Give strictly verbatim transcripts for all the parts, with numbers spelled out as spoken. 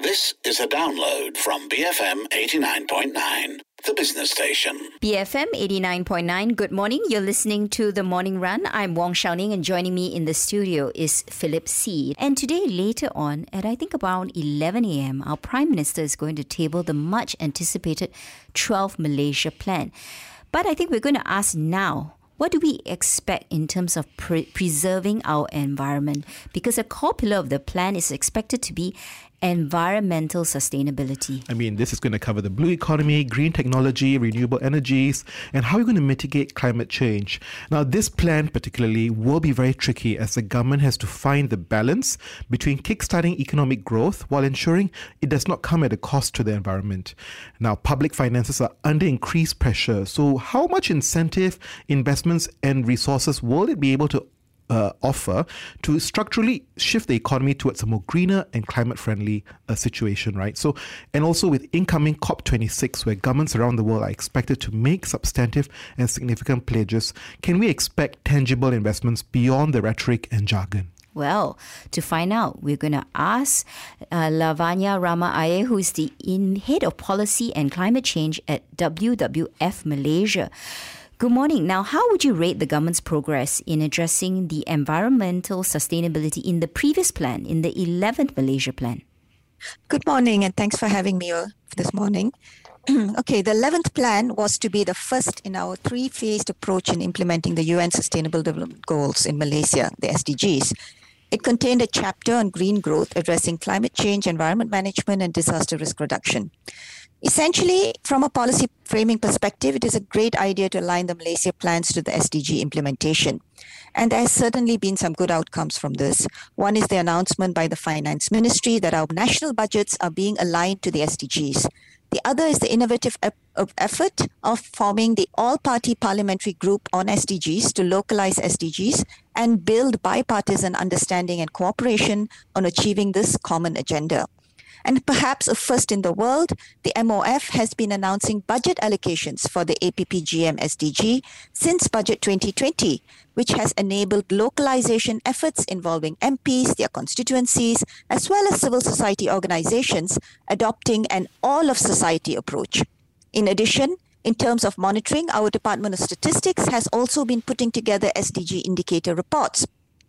This is a download from B F M eighty-nine point nine, the business station. B F M eighty-nine point nine, good morning. You're listening to The Morning Run. I'm Wong Xiaoning, and joining me in the studio is Philip Seed. And today, later on, at I think around eleven a.m., our Prime Minister is going to table the much-anticipated twelve Malaysia plan. But I think we're going to ask now, what do we expect in terms of pre- preserving our environment? Because a core pillar of the plan is expected to be environmental sustainability. I mean, this is going to cover the blue economy, green technology, renewable energies, and how we're going to mitigate climate change. Now, this plan particularly will be very tricky as the government has to find the balance between kickstarting economic growth while ensuring it does not come at a cost to the environment. Now, public finances are under increased pressure. So how much incentive, investments, and resources will it be able to Uh, offer to structurally shift the economy towards a more greener and climate-friendly uh, situation, right? So, and also with incoming COP twenty-six, where governments around the world are expected to make substantive and significant pledges, can we expect tangible investments beyond the rhetoric and jargon? Well, to find out, we're going to ask uh, Lavanya Rama Iyer, who is the in head of policy and climate change at W W F Malaysia. Good morning. Now, how would you rate the government's progress in addressing the environmental sustainability in the previous plan, in the eleventh Malaysia Plan? Good morning, and thanks for having me this morning. Okay, the eleventh plan was to be the first in our three-phased approach in implementing the U N Sustainable Development Goals in Malaysia, the S D Gs. It contained a chapter on green growth addressing climate change, environment management, and disaster risk reduction. Essentially, from a policy framing perspective, it is a great idea to align the Malaysia plans to the S D G implementation. And there has certainly been some good outcomes from this. One is the announcement by the Finance Ministry that our national budgets are being aligned to the S D Gs. The other is the innovative ep- effort of forming the all-party parliamentary group on S D Gs to localize S D Gs and build bipartisan understanding and cooperation on achieving this common agenda. And perhaps a first in the world, the M O F has been announcing budget allocations for the A P P G M S D G since Budget twenty twenty, which has enabled localization efforts involving M Ps, their constituencies, as well as civil society organizations adopting an all-of-society approach. In addition, in terms of monitoring, our Department of Statistics has also been putting together S D G indicator reports.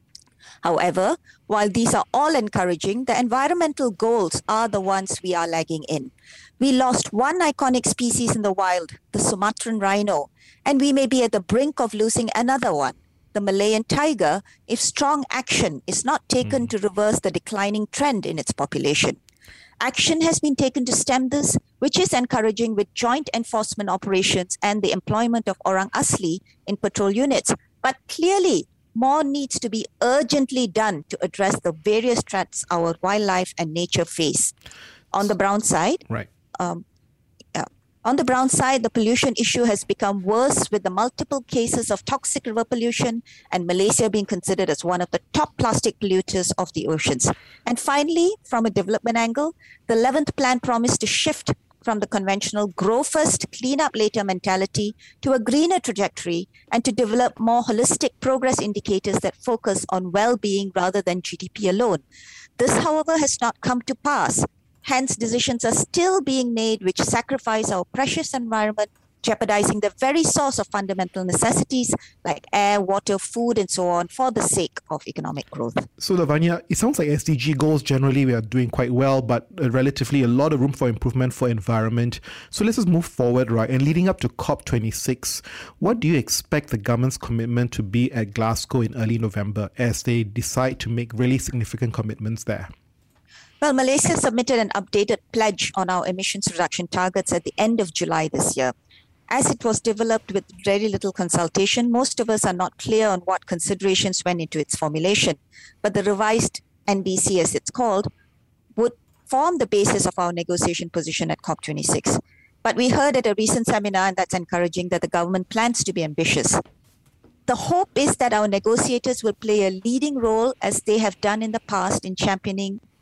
However, while these are all encouraging, the environmental goals are the ones we are lagging in. We lost one iconic species in the wild, the Sumatran rhino, and we may be at the brink of losing another one, the Malayan tiger, if strong action is not taken mm. to reverse the declining trend in its population. Action has been taken to stem this, which is encouraging with joint enforcement operations and the employment of Orang Asli in patrol units. But clearly, more needs to be urgently done to address the various threats our wildlife and nature face. On the brown side, right. um, yeah. On the brown side, the pollution issue has become worse with the multiple cases of toxic river pollution and Malaysia being considered as one of the top plastic polluters of the oceans. And finally, from a development angle, the eleventh plan promised to shift from the conventional grow first, clean up later mentality to a greener trajectory and to develop more holistic progress indicators that focus on well-being rather than G D P alone. This, however, has not come to pass. Hence, decisions are still being made which sacrifice our precious environment, jeopardizing the very source of fundamental necessities like air, water, food, and so on for the sake of economic growth. So, Lavanya, it sounds like S D G goals generally we are doing quite well, but uh, relatively a lot of room for improvement for environment. So let's just move forward, right? And leading up to COP twenty-six, what do you expect the government's commitment to be at Glasgow in early November as they decide to make really significant commitments there? Well, Malaysia submitted an updated pledge on our emissions reduction targets at the end of July this year. As it was developed with very little consultation, most of us are not clear on what considerations went into its formulation. But the revised N D C, as it's called, would form the basis of our negotiation position at COP twenty-six. But we heard at a recent seminar, and that's encouraging, that the government plans to be ambitious. The hope is that our negotiators will play a leading role as they have done in the past in championing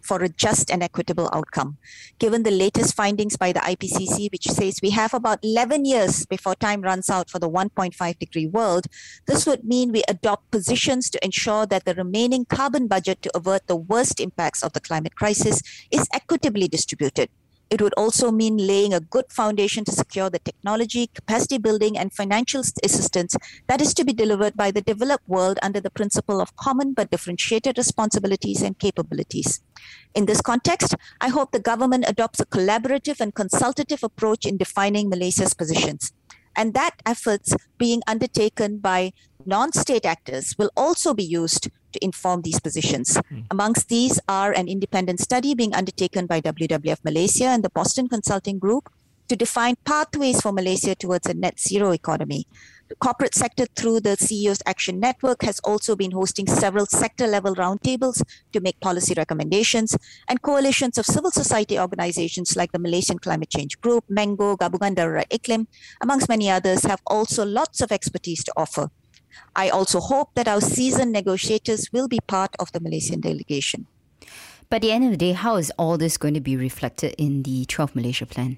for a just and equitable outcome. Given the latest findings by the I P C C, which says we have about eleven years before time runs out for the one point five degree world, this would mean we adopt positions to ensure that the remaining carbon budget to avert the worst impacts of the climate crisis is equitably distributed. It would also mean laying a good foundation to secure the technology, capacity building, and financial assistance that is to be delivered by the developed world under the principle of common but differentiated responsibilities and capabilities. In this context, I hope the government adopts a collaborative and consultative approach in defining Malaysia's positions. And that efforts being undertaken by non-state actors will also be used to inform these positions. Mm. Amongst these are an independent study being undertaken by W W F Malaysia and the Boston Consulting Group to define pathways for Malaysia towards a net zero economy. The corporate sector, through the C E Os Action Network, has also been hosting several sector-level roundtables to make policy recommendations, and coalitions of civil society organizations like the Malaysian Climate Change Group, Mango, Gabungan Darurat Iklim, amongst many others, have also lots of expertise to offer. I also hope that our seasoned negotiators will be part of the Malaysian delegation. But at the end of the day, how is all this going to be reflected in the twelfth Malaysia Plan?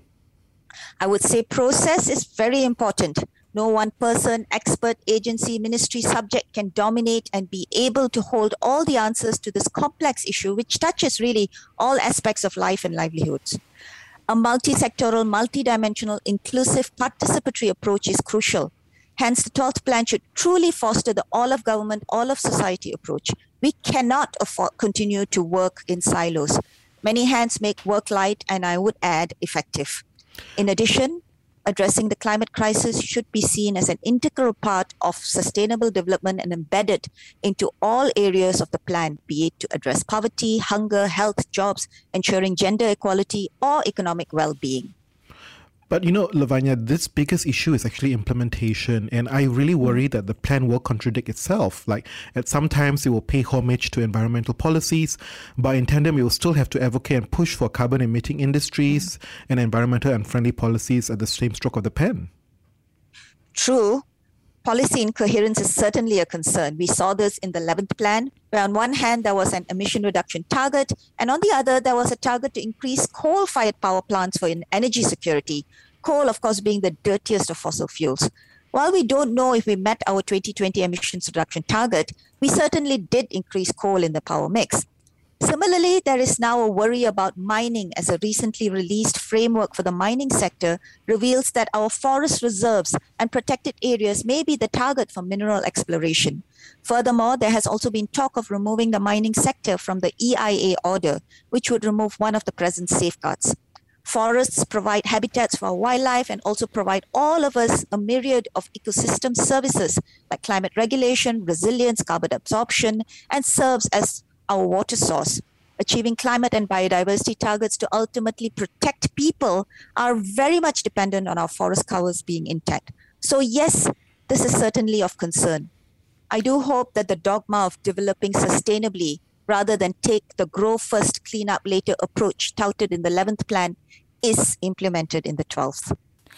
I would say process is very important. No one person, expert, agency, ministry, subject can dominate and be able to hold all the answers to this complex issue, which touches really all aspects of life and livelihoods. A multi-sectoral, multi-dimensional, inclusive, participatory approach is crucial. Hence, the twelfth plan should truly foster the all-of-government, all-of-society approach. We cannot afford continue to work in silos. Many hands make work light, and I would add, effective. In addition, addressing the climate crisis should be seen as an integral part of sustainable development and embedded into all areas of the plan, be it to address poverty, hunger, health, jobs, ensuring gender equality, or economic well-being. But you know, Lavanya, this biggest issue is actually implementation, and I really worry that the plan will contradict itself. Like, at some times it will pay homage to environmental policies, but in tandem it will still have to advocate and push for carbon-emitting industries mm. and environmental and friendly policies at the same stroke of the pen. True. Policy incoherence is certainly a concern. We saw this in the eleventh plan, where on one hand there was an emission reduction target, and on the other there was a target to increase coal-fired power plants for energy security. Coal, of course, being the dirtiest of fossil fuels. While we don't know if we met our twenty twenty emissions reduction target, we certainly did increase coal in the power mix. Similarly, there is now a worry about mining, as a recently released framework for the mining sector reveals that our forest reserves and protected areas may be the target for mineral exploration. Furthermore, there has also been talk of removing the mining sector from the E I A order, which would remove one of the present safeguards. Forests provide habitats for wildlife and also provide all of us a myriad of ecosystem services like climate regulation, resilience, carbon absorption, and serves as our water source. Achieving climate and biodiversity targets to ultimately protect people are very much dependent on our forest covers being intact. So yes, this is certainly of concern. I do hope that the dogma of developing sustainably rather than take the grow first, clean up later approach touted in the eleventh plan is implemented in the twelfth.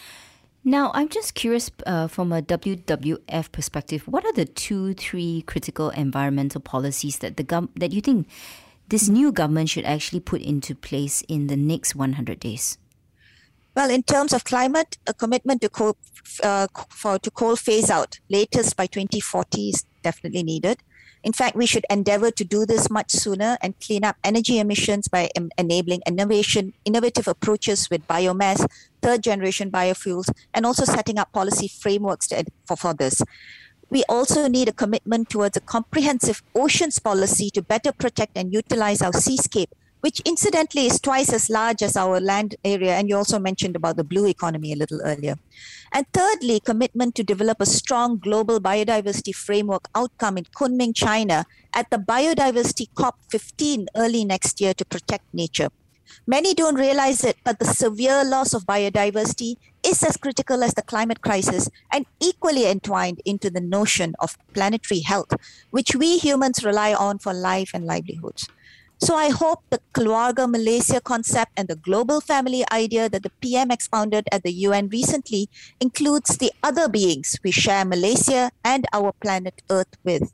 Now, I'm just curious uh, from a W W F perspective, what are the two, three critical environmental policies that the gov- that you think this new government should actually put into place in the next one hundred days? Well, in terms of climate, a commitment to coal, uh, for to coal phase out latest by twenty forty is definitely needed. In fact, we should endeavor to do this much sooner and clean up energy emissions by em- enabling innovation, innovative approaches with biomass, third-generation biofuels, and also setting up policy frameworks to ed- for, for this. We also need a commitment towards a comprehensive oceans policy to better protect and utilize our seascape, which incidentally is twice as large as our land area. And you also mentioned about the blue economy a little earlier. And thirdly, commitment to develop a strong global biodiversity framework outcome in Kunming, China at the Biodiversity COP fifteen early next year to protect nature. Many don't realize it, but the severe loss of biodiversity is as critical as the climate crisis and equally entwined into the notion of planetary health, which we humans rely on for life and livelihoods. So I hope the Keluarga Malaysia concept and the global family idea that the P M expounded at the U N recently includes the other beings we share Malaysia and our planet Earth with.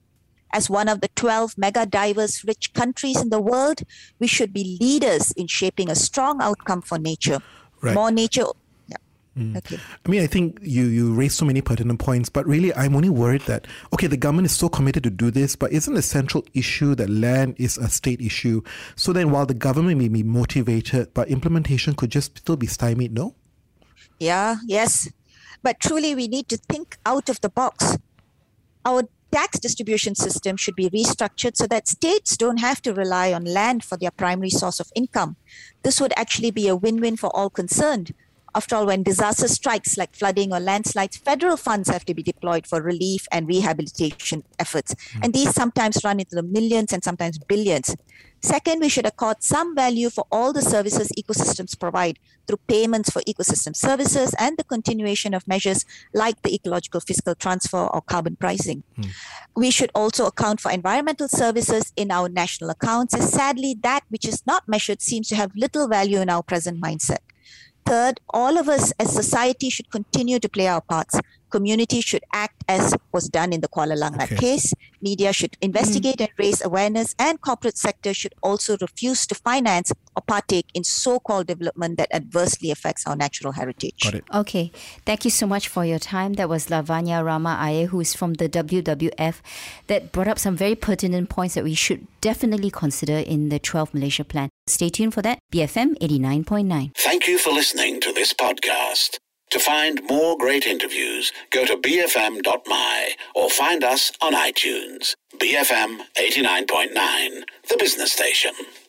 As one of the twelve mega diverse rich countries in the world, we should be leaders in shaping a strong outcome for nature. Right. More nature. Yeah. Mm. Okay. I mean, I think you, you raised so many pertinent points, but really I'm only worried that, okay, the government is so committed to do this, but isn't the central issue that land is a state issue? So then while the government may be motivated, but implementation could just still be stymied, no? Yeah, yes. But truly we need to think out of the box. Our tax distribution system should be restructured so that states don't have to rely on land for their primary source of income. This would actually be a win-win for all concerned. After all, when disaster strikes like flooding or landslides, federal funds have to be deployed for relief and rehabilitation efforts. Mm. And these sometimes run into the millions and sometimes billions. Second, we should accord some value for all the services ecosystems provide through payments for ecosystem services and the continuation of measures like the ecological fiscal transfer or carbon pricing. Mm. We should also account for environmental services in our national accounts, as sadly that which is not measured seems to have little value in our present mindset. Third, all of us as society should continue to play our parts. Community should act as was done in the Kuala Langat okay. case. Media should investigate mm. and raise awareness, and corporate sector should also refuse to finance or partake in so-called development that adversely affects our natural heritage. Got it. Okay. Thank you so much for your time. That was Lavanya Rama Iyer, who is from the W W F, that brought up some very pertinent points that we should definitely consider in the twelve Malaysia Plan. Stay tuned for that. B F M eighty-nine point nine. Thank you for listening to this podcast. To find more great interviews, go to b f m dot m y or find us on iTunes. B F M eighty-nine point nine, the business station.